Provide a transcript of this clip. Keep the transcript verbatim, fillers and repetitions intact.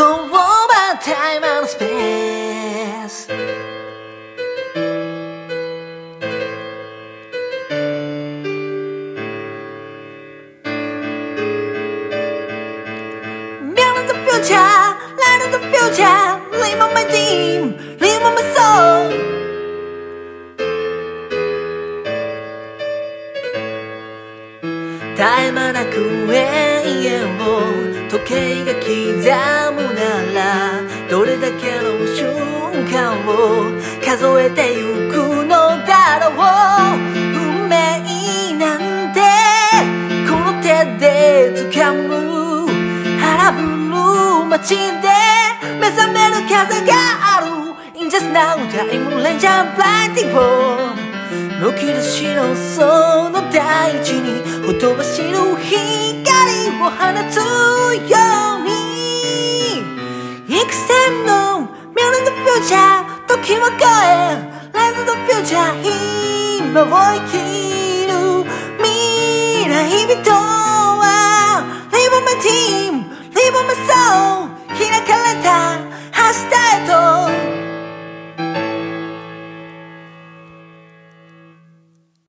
Go over time and space Beyond the future, light of the future Live on my dream, live on my soul絶え間なく永遠を時計が刻むならどれだけの瞬間を数えてゆくのだろう運命なんてこの手で掴む荒ぶる街で目覚める風がある In just now time ranger blinding world むき出しのその大地にほとばしる光を放つように幾千の Mirror the future 時は越え Light the future 今を生きる未来人は Live on my team Live on my soul 開かれた